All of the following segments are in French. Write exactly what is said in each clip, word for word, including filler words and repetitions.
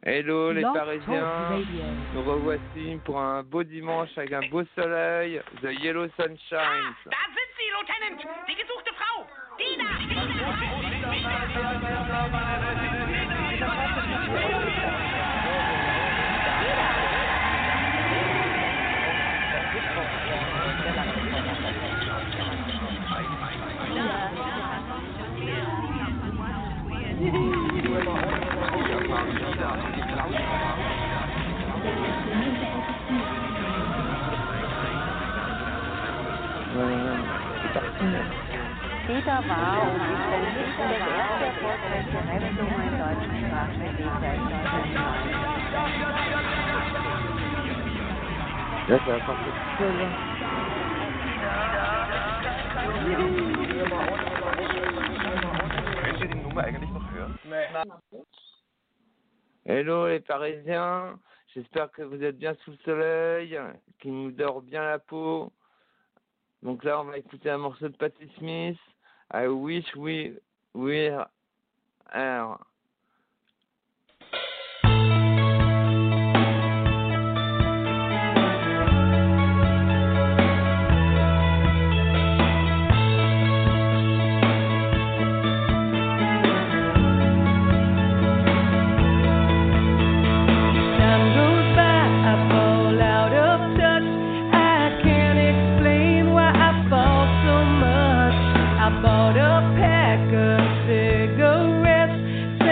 Hello les Blog Parisiens, Talk Radio. nous revoici pour un beau dimanche avec un beau soleil, The Yellow Sunshine. Ah, da sind Sie, Lieutenant! Die gesuchte Frau! Dina! Peter war und ist der Minister der erste erfolgreiche Rap-Nummer im deutschsprachigen Weg Là, ça va partir tout seul. Hein. Könnt ihr die Nummer eigentlich noch hören? Nee. Hello les Parisiens, j'espère que vous êtes bien sous le soleil, qu'il nous dort bien la peau. Donc là, on va écouter un morceau de Patti Smith, I Wish We Were Here. Bought a pack of cigarettes.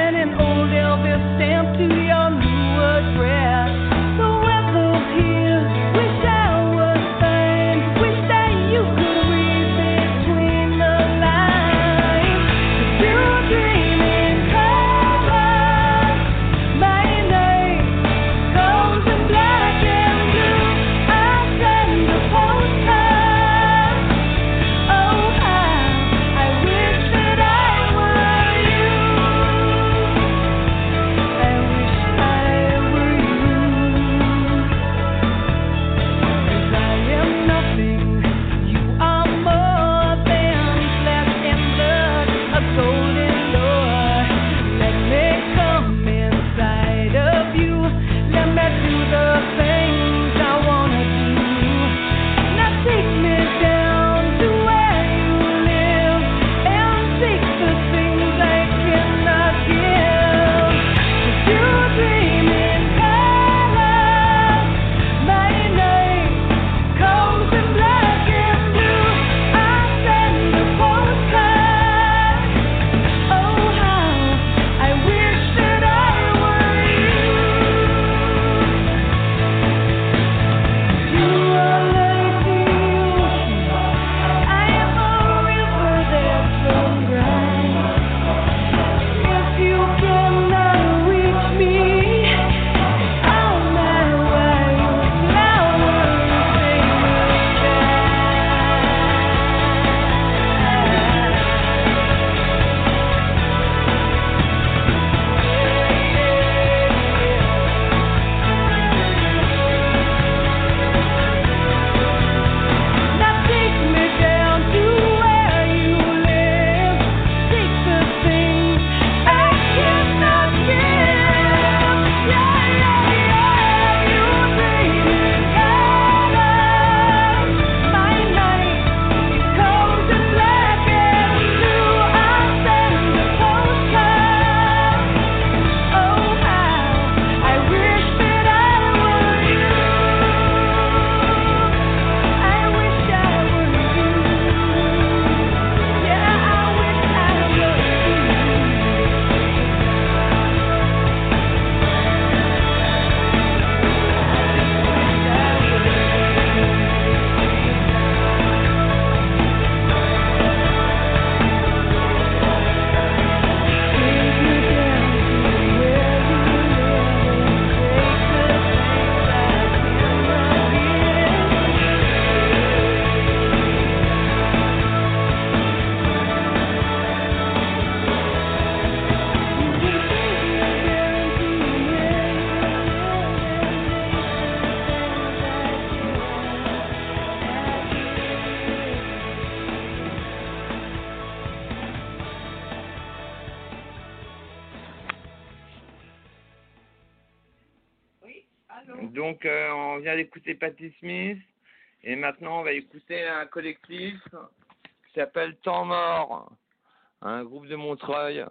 Donc, euh, on vient d'écouter Patti Smith. Et maintenant, on va écouter un collectif qui s'appelle Temps Mort. Un groupe de Montreuil.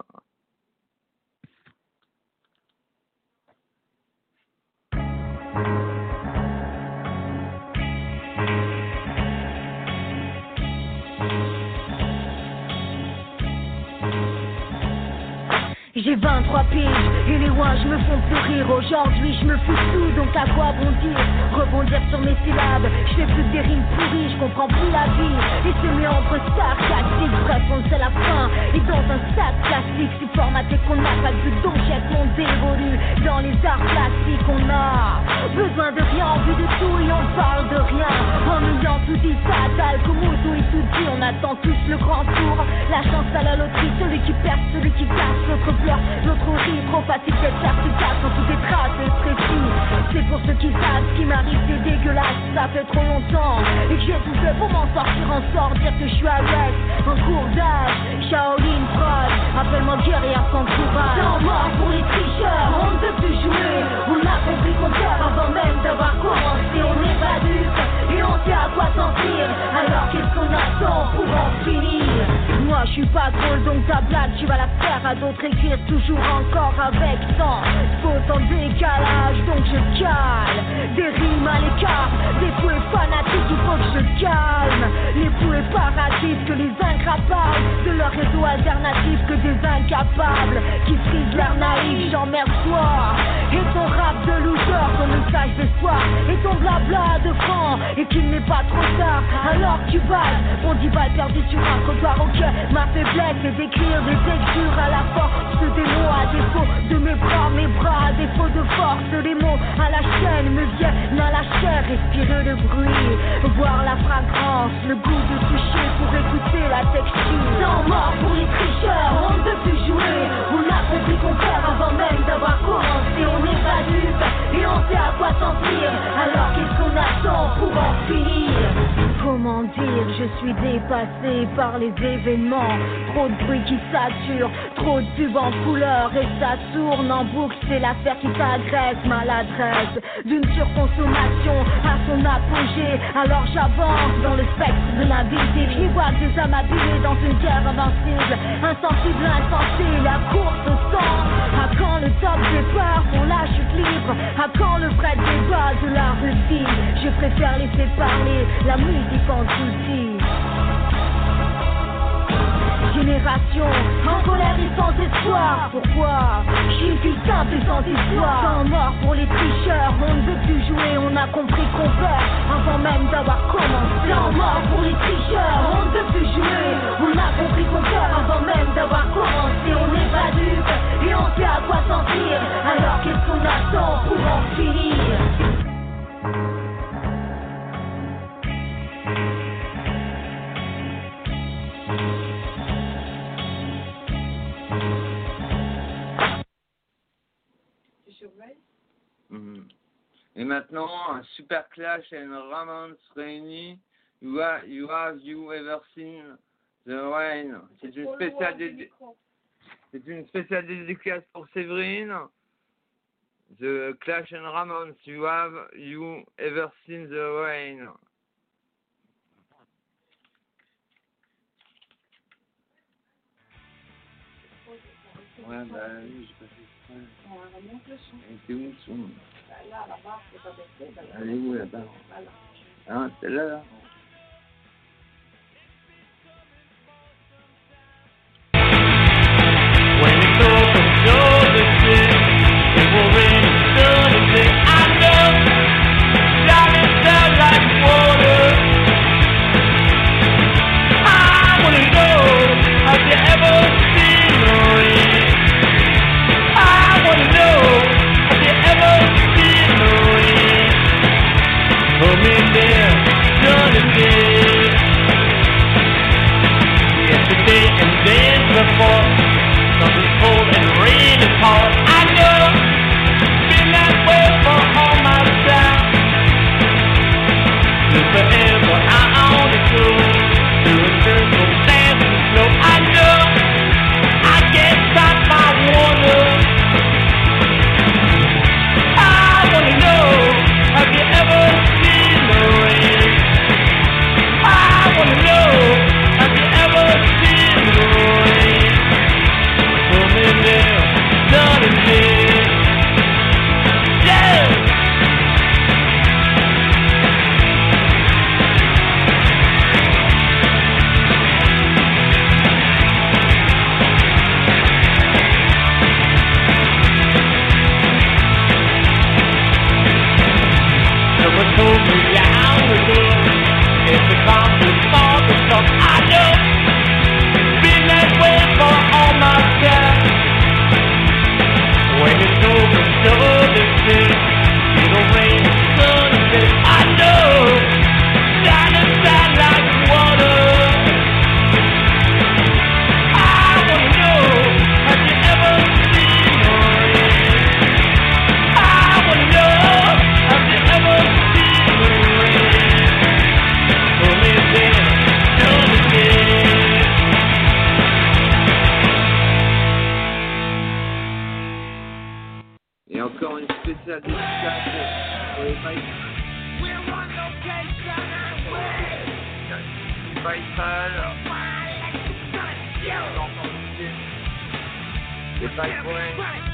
J'ai vingt-trois piges et les ouinges me font plus rire. Aujourd'hui je me fous sous, donc à quoi bondir? Rebondir sur mes syllabes, je fais plus que des rimes pourries, je comprends plus la vie. Et ce méandre sarcastique, bref on sait la fin. Et dans un sac plastique, si formaté qu'on n'a pas vu, donc jette mon dévolu. Dans les arts plastiques on a besoin de rien, en vue de tout et on parle de rien. En ayant tout dit fatal, comme tout et tout dit, on attend tous le grand tour. La chance à la loterie, celui qui perd, celui qui casse, l'autre pleure. L'autre rit, trop facile d'être certificat quand tout est tracé et précis. C'est pour ceux qui savent ce qui m'arrive, c'est dégueulasse, ça fait trop longtemps. Et que j'ai tout fait pour m'en sortir en sort, dire que je suis à l'ouest, en cours d'âge, Shaolin Prod, appelle-moi guerrière sans courage. Temps mort pour les tricheurs, on ne peut plus jouer. On a compris qu'on perd avant même d'avoir commencé. On n'est pas dupes et on sait à quoi s'en tenir. Alors qu'est-ce qu'on attend pour en finir? Moi je suis pas drôle donc ta blague tu vas la faire à d'autres écrire. Toujours encore avec sang, faute en décalage, donc je cale des rimes à l'écart, des fouets fanatiques, il faut que je calme les fouets paratifs que les ingrats parlent de leur réseau alternatif, que des incapables qui frisent l'air naïf. J'emmerde toi et ton rap de loser, ton message d'espoir et ton blabla de franc, et qu'il n'est pas trop tard alors tu balles. On dit balle perdue sur un trottoir, ok, ma faiblesse est d'écrire des textures à la force des mots à défaut de mes bras, mes bras à défaut de force. Les mots à la chaîne me viennent à la chair, respirer le bruit, voir la fragrance, le goût de toucher pour écouter la texture. Temps mort pour les tricheurs, on ne peut plus jouer. On a compris qu'on perd avant même d'avoir commencé. On n'est pas dupes et on sait à quoi s'en tenir. Alors qu'est-ce qu'on attend pour en finir? Comment dire, je suis dépassé par les événements. Trop de bruit qui sature, trop de pubs en couleur et ça tourne en boucle. C'est l'affaire qui t'agresse, maladresse d'une surconsommation à son apogée. Alors j'avance dans le spectre de l'invisible. Je vois des âmes abîmées dans une guerre invincible. Insensible, insensé, la course au sang. À quand le top départ pour la chute libre? À quand le vrai débat de la rugby? Je préfère laisser parler la musique en souci. Génération en colère et sans espoir. Pourquoi? Je suis une fille simple et sans histoire. Temps mort pour les tricheurs, on ne veut plus jouer. On a compris qu'on perd avant même d'avoir commencé. Temps mort pour les tricheurs, on ne veut plus jouer. On a compris qu'on perd avant même d'avoir commencé. On n'est pas dupes et on sait à quoi s'en tenir. Alors qu'est-ce qu'on attend pour en finir? Mmh. Et maintenant, un super clash and Ramones réunis. You, are, you have you ever seen the rain? C'est une spéciale dédi... C'est une spéciale dédicace pour Séverine. The Clash and Ramones. You have you ever seen the rain? Ouais, bah oui, j'ai pas fait ça. Elle était où le son? Là, là-bas, c'est pas baissé. Elle est où là-bas? Hein, c'est là, là. When it's open, show the shit. If we're in eternity, I know. Shining down like water. I wanna know, have you ever seen the rain? I wanna know, have you ever seen the rain? Hold me there, Johnny. Et encore une spéciale dédicace pour les Faisal. Faisal. Les Faisal.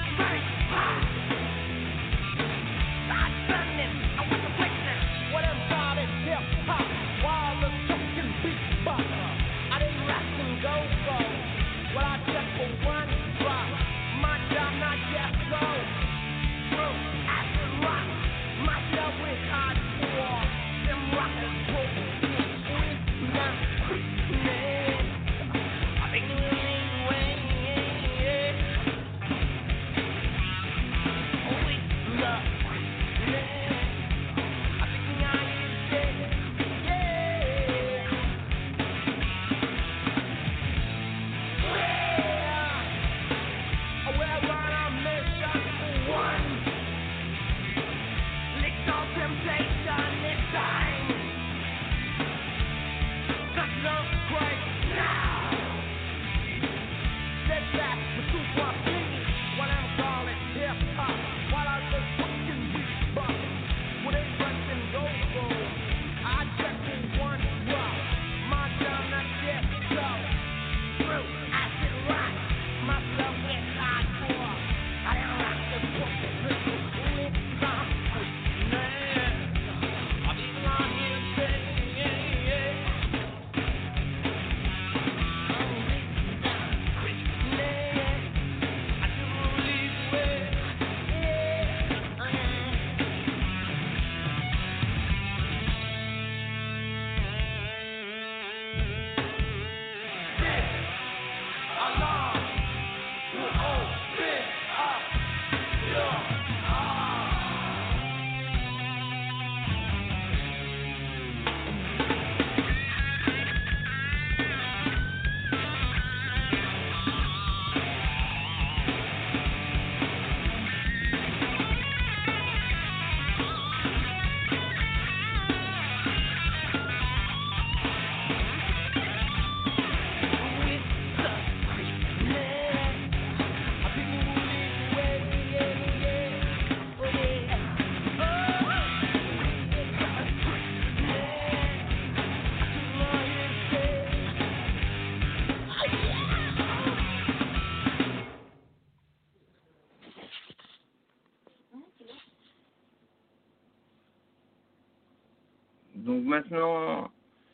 Donc maintenant,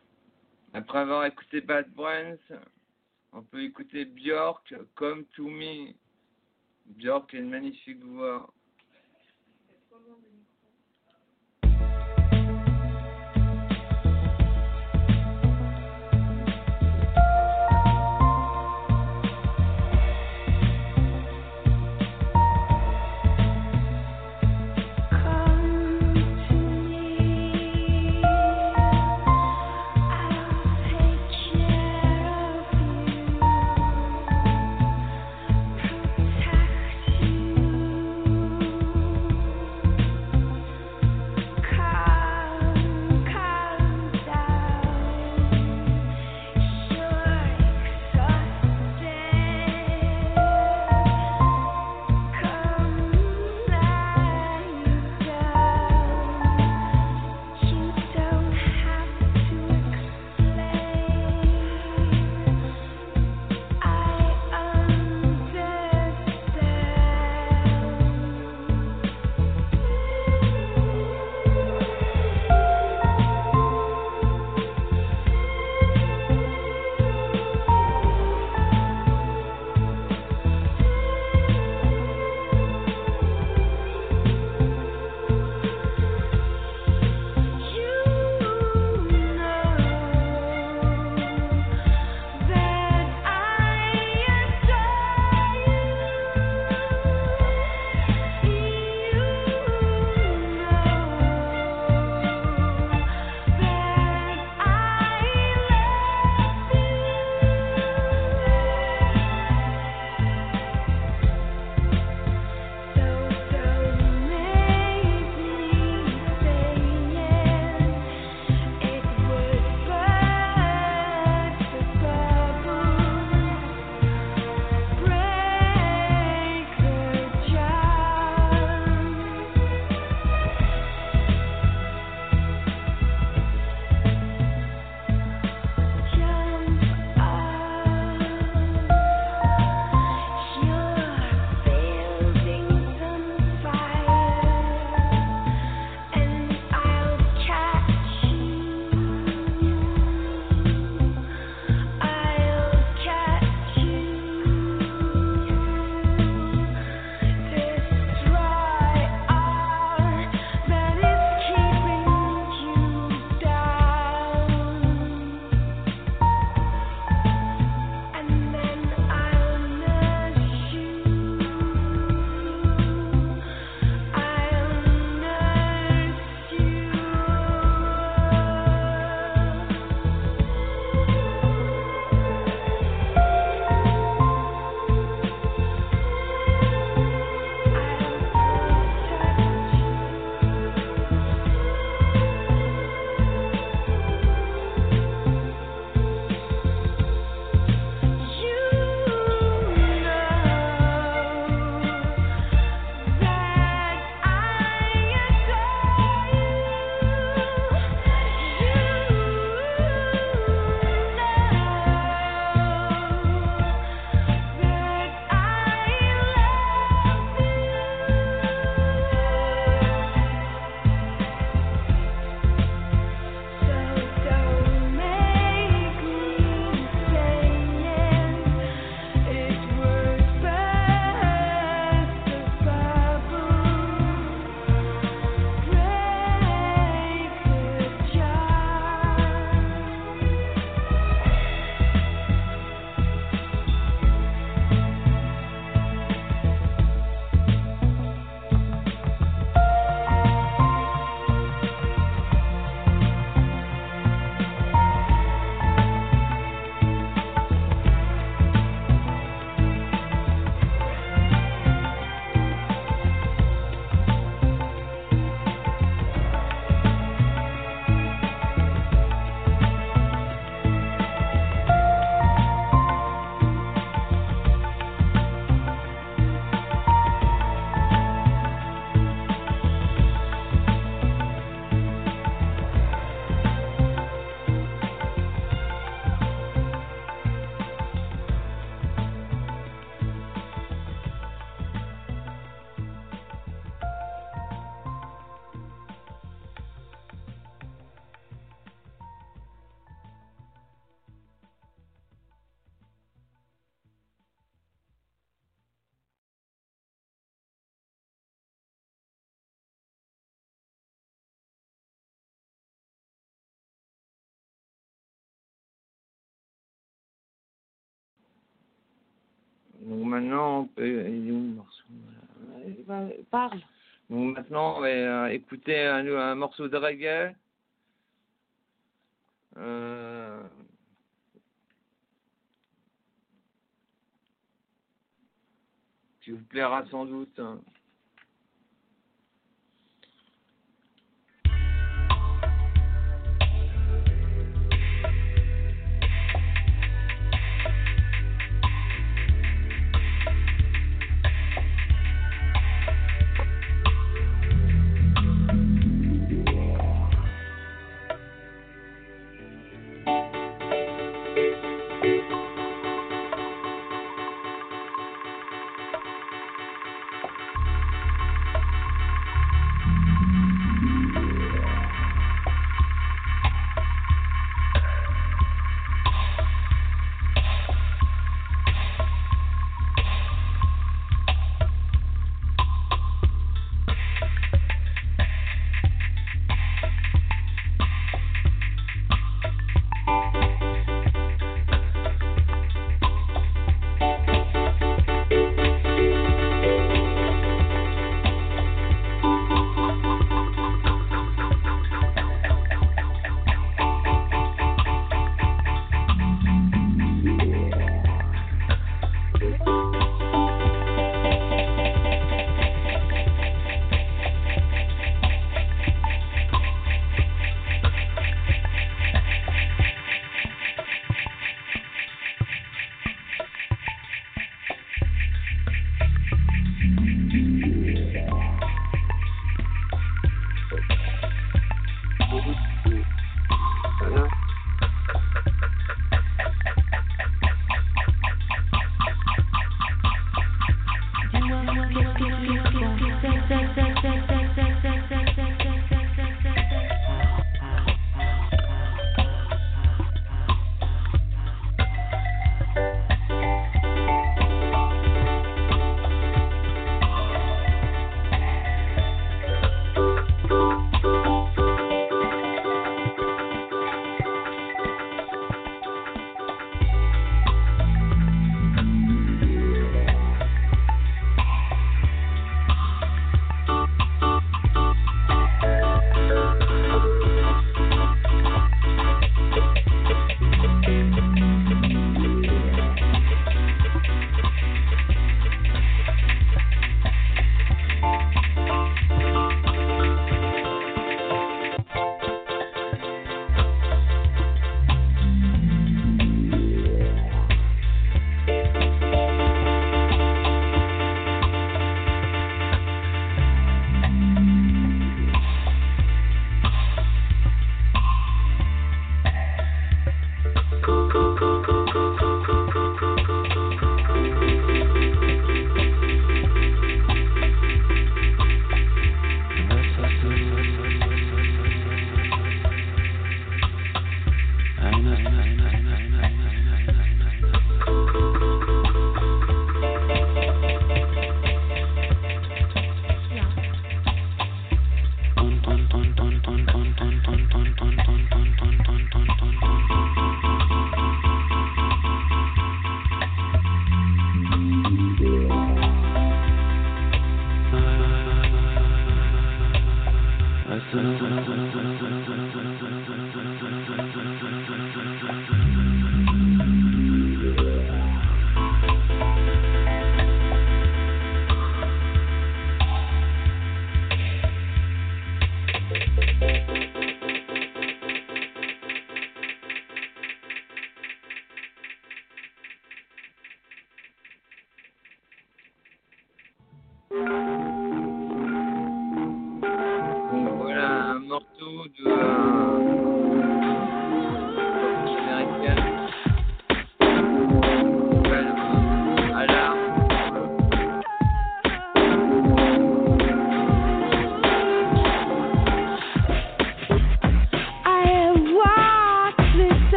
après avoir écouté Bad Brains, on peut écouter Björk, Come to Me. Björk a une magnifique voix. Protect you. Donc maintenant, on peut... Il est où le morceau? Euh, bah, parle. Donc maintenant, on va euh, écouter un, un morceau de reggae. Euh... qui vous plaira sans doute. Hein.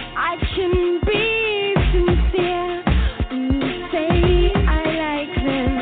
Say I like them.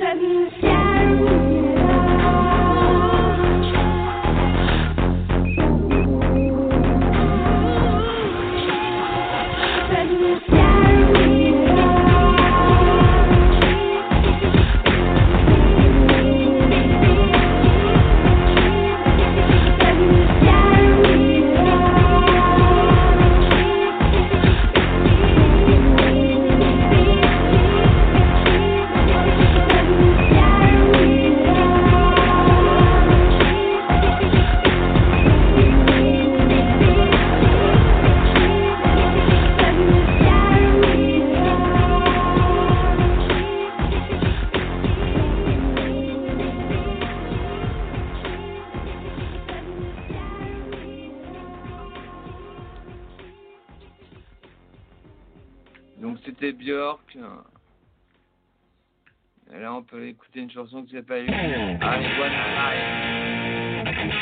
Donc c'était Björk. Et là on peut écouter une chanson qui s'appelle I Wanna Lie.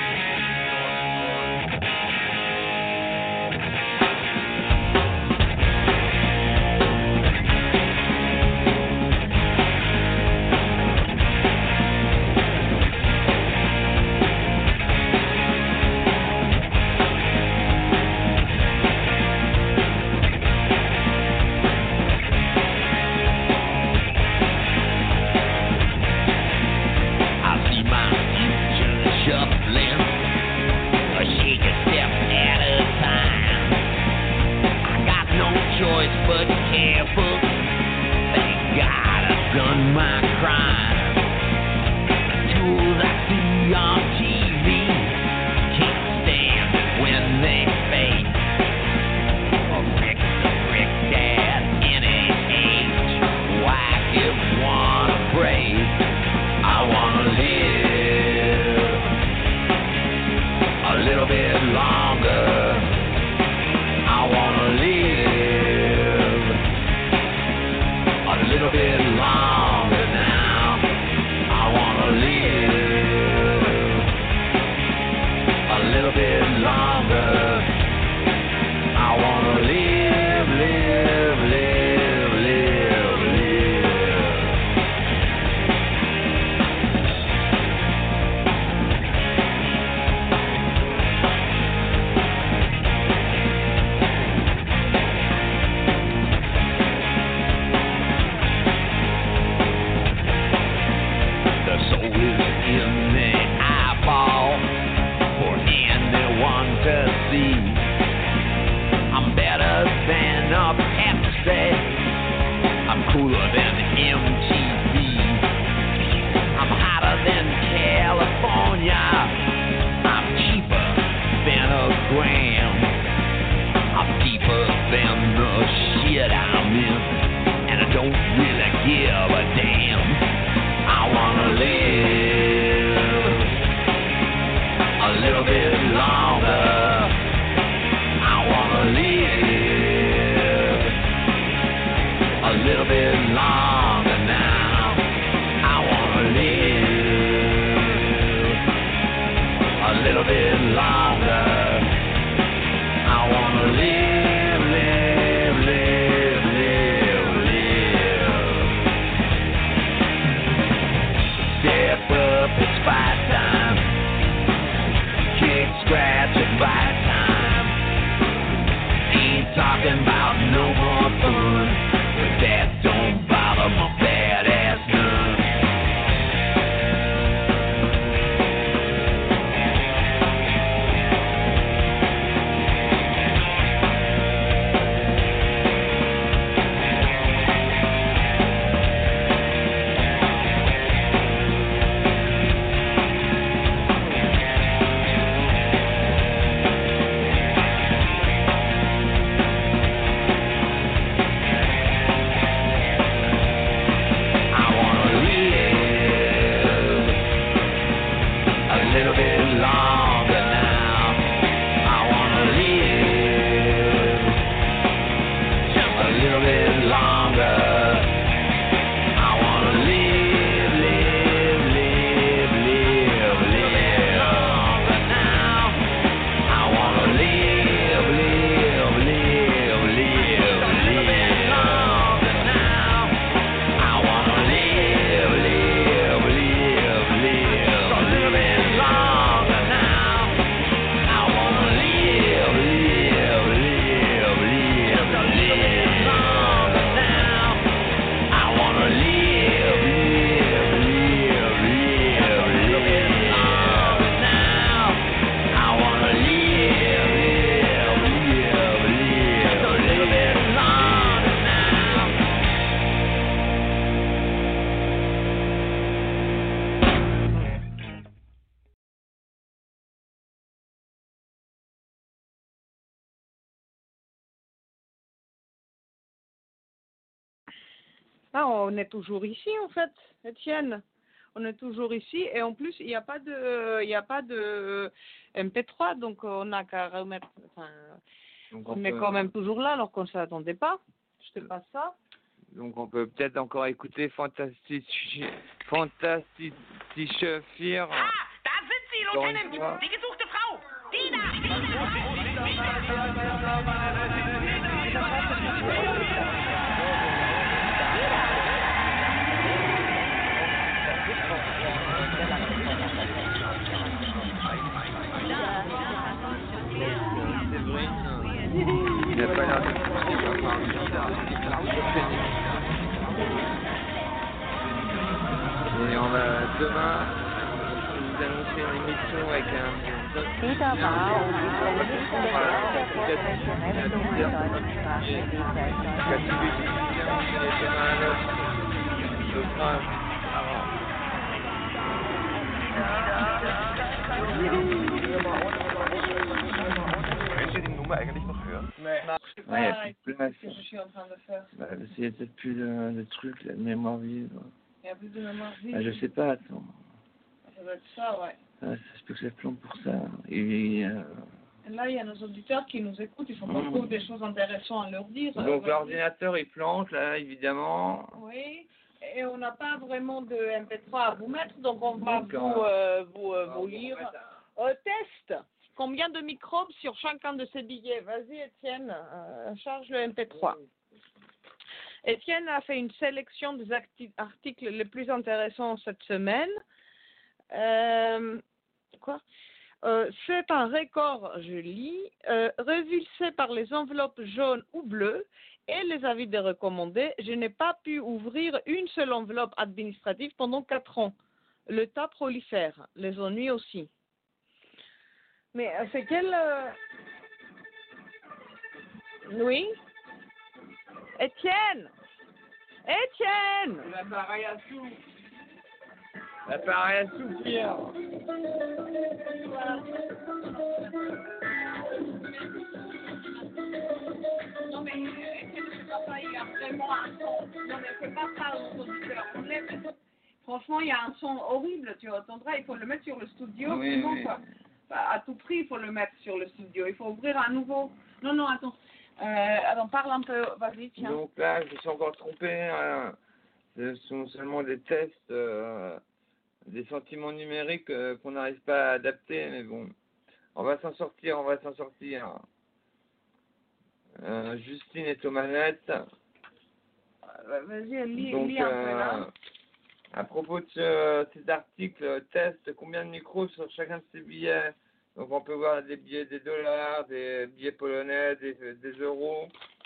Yeah. Ah, on est toujours ici en fait, Étienne. On est toujours ici et en plus il n'y a pas de, il y a pas de M P trois donc on n'a qu'à remettre. Enfin, Donc on, on est peut- quand même toujours là alors qu'on ne s'attendait pas. Je te passe ça. Donc on peut peut-être encore écouter Fantastic Fantastic Fear. Ah, da sind sie, Encore une Lieutenant. fois. Die gesuchte Frau. Die da, Séverine, il n'a pas l'air de poursuivre, enfin, bizarre. Et on va demain vous annoncer une émission avec un Dieser war und ist ein Liste der erste professionelle Nummer deutschsprachigen Könnt ihr die Nummer eigentlich noch hören? Ouais, il n'y a plus de place. Qu'est-ce que je suis en train de faire? Bah, parce qu'il y a peut-être plus de, de trucs, là, de mémoire vive. Il n'y a plus de mémoire vive. Bah, je sais pas, attends. Ça doit être ça, ouais. Ah, ça se peut que ça plombe pour ça. Et, euh, Et là, il y a nos auditeurs qui nous écoutent. Il faut qu'on Mmh. trouve des choses intéressantes à leur dire. donc Euh, l'ordinateur il plante là, évidemment. Oui. Et on n'a pas vraiment de M P trois à vous mettre, donc on va Donc, vous, euh, euh, vous, euh, vous lire. Euh, test. Combien de microbes sur chacun de ces billets? Vas-y, Étienne, euh, charge le M P trois. Étienne a fait une sélection des acti- articles les plus intéressants cette semaine. Euh, quoi Euh, C'est un record, je lis, euh, révulsé par les enveloppes jaunes ou bleues et les avis de recommandés. Je n'ai pas pu ouvrir une seule enveloppe administrative pendant quatre ans. Le tas prolifère, les ennuis aussi. Mais euh, c'est quel... euh, Oui Étienne Étienne L'appareil à sous. L'appareil à sous, Pierre. Non mais, papa, il y a vraiment un son. Non mais c'est pas ça aux auditeurs. On lève- Franchement, il y a un son horrible, tu entendras. Il faut le mettre sur le studio. Oui, sinon, oui. quoi. Bah, à tout prix, il faut le mettre sur le studio. Il faut ouvrir un nouveau. Non, non, attends. Euh, attends, parle un peu. Vas-y, tiens. Donc là, je me suis encore trompé. Hein. Ce sont seulement des tests, euh, des sentiments numériques euh, qu'on n'arrive pas à adapter, mais bon, on va s'en sortir, on va s'en sortir. Euh, Justine est aux manettes. Euh, Vas-y, lis, Donc, lis un peu là. euh, à propos de ce- cet article, euh, test combien de micros sur chacun de ces billets. Donc, on peut voir des billets des dollars, des billets polonais, des, des euros.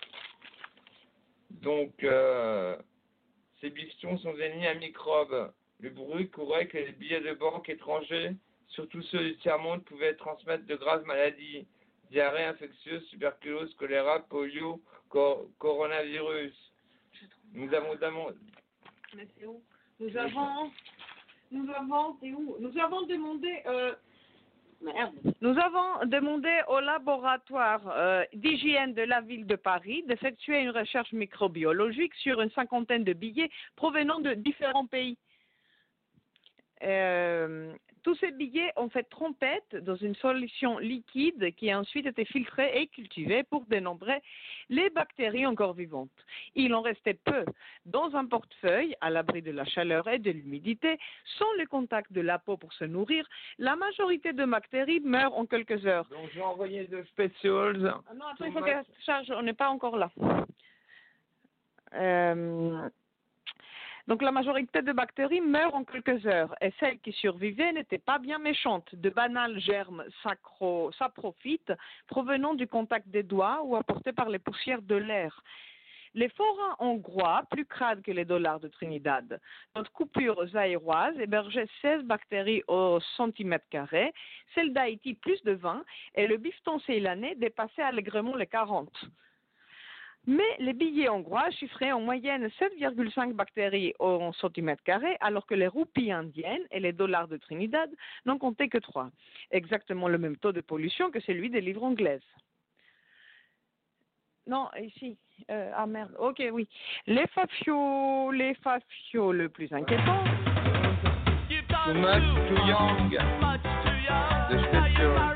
Donc, euh, ces bifetons sont des nids à microbes. Le bruit courait que les billets de banque étrangers, surtout ceux du tiers-monde, pouvaient transmettre de graves maladies. Diarrhée infectieuse, tuberculose, choléra, polio, cor- coronavirus. Nous avons demandé... Mais c'est où? Nous avons, nous avons, c'est où? Nous avons demandé, euh, merde. Nous avons demandé au laboratoire euh, d'hygiène de la ville de Paris d'effectuer une recherche microbiologique sur une cinquantaine de billets provenant de différents pays. Euh, tous ces billets ont fait trompette dans une solution liquide qui a ensuite été filtrée et cultivée pour dénombrer les bactéries encore vivantes. Il en restait peu dans un portefeuille, à l'abri de la chaleur et de l'humidité, sans le contact de la peau pour se nourrir. La majorité de bactéries meurent en quelques heures. Donc, j'ai envoyé deux specials. Ah non, attends, il faut qu'elle se charge, on n'est pas encore là. Euh, donc la majorité de bactéries meurent en quelques heures et celles qui survivaient n'étaient pas bien méchantes. De banals germes sacro, saprophytes provenant du contact des doigts ou apportés par les poussières de l'air. Les forains hongrois, plus crades que les dollars de Trinidad. Notre coupure zaïroise hébergeait seize bactéries au centimètre carré, celle d'Haïti plus de vingt et le bifton ceylanais dépassait allègrement les quarante. Mais les billets hongrois chiffraient en moyenne sept virgule cinq bactéries au centimètre carré, alors que les roupies indiennes et les dollars de Trinidad n'en comptaient que trois. Exactement le même taux de pollution que celui des livres anglaises. Non, ici. Euh, ah merde, ok, oui. Les fafios, les fafios le plus inquiétant. Too much too young. De Spectre.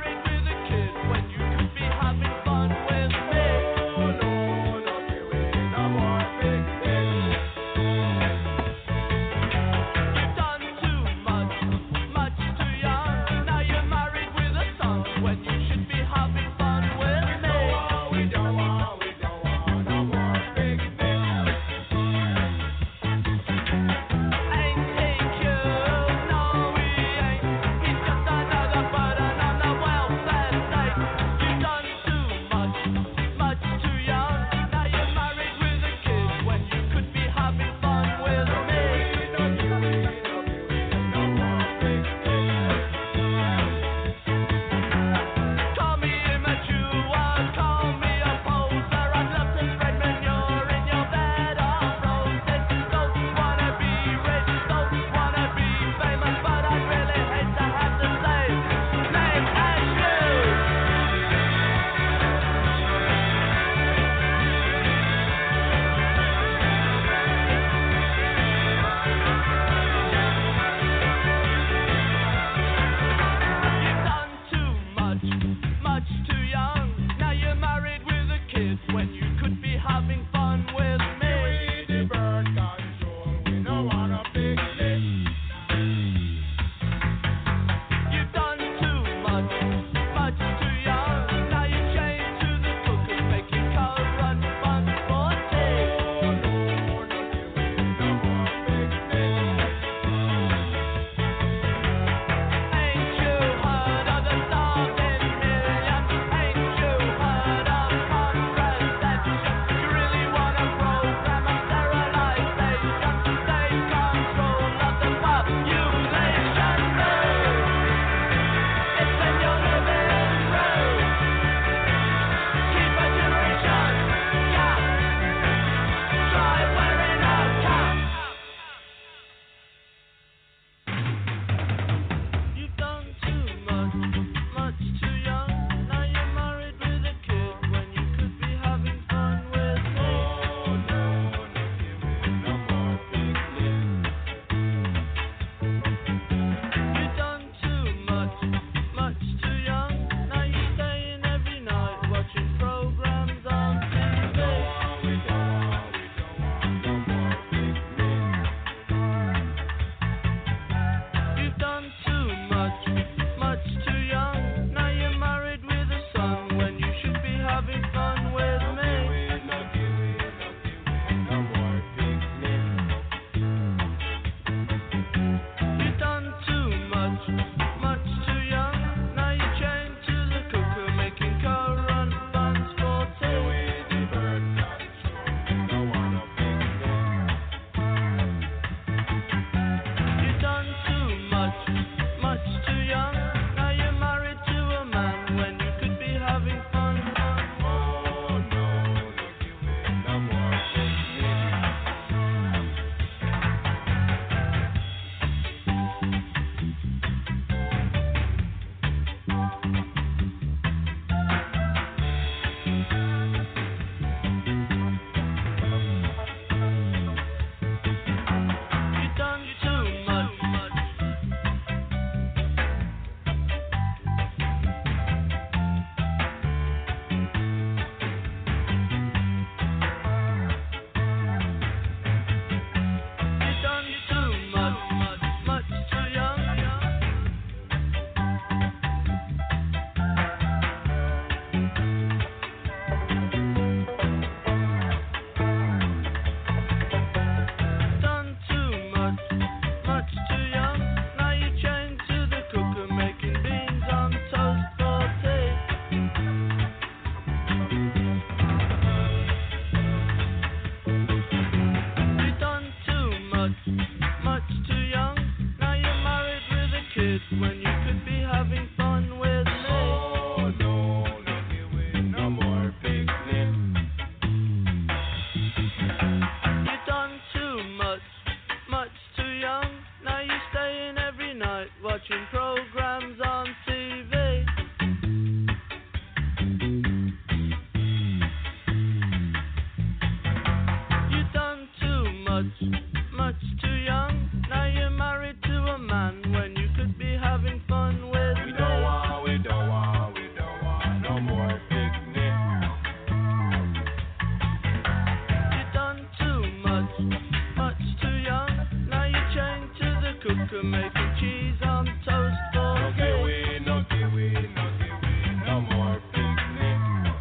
cooker making cheese on toast for No kiwi, no kiwi, no kiwi, no more picnic.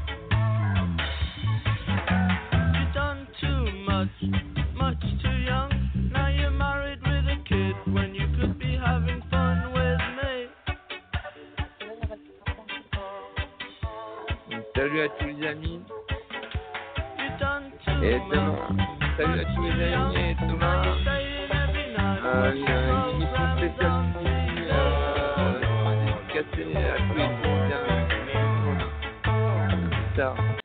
You've done too much, much too young. Now you're married with a kid when you could be having fun with me. Salut à tous les amis. You've done too Et much. demain, salut à tous les amis. Et demain, euh, il y a une émission spéciale ici, euh, dédicacée à tous les Tunisiens. À plus tard.